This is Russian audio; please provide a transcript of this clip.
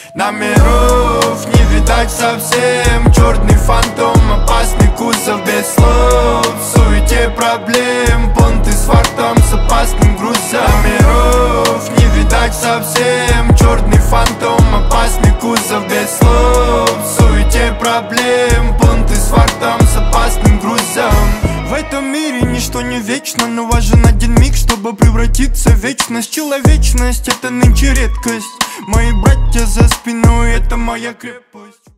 Номеров не видать совсем. Черный фантом, опасный кузов без слов. В суете проблем, понты с фактом, с опасным грузом. Номеров не видать совсем. Черный фантом, опасный кузов без слов. В суете проблем, понты с фактом, с опасным грузом. В этом мире ничто не вечно, но важен один миг, чтобы превратиться в вечность. Человечность — это нынче редкость. Мои братья за спиной — это моя крепость.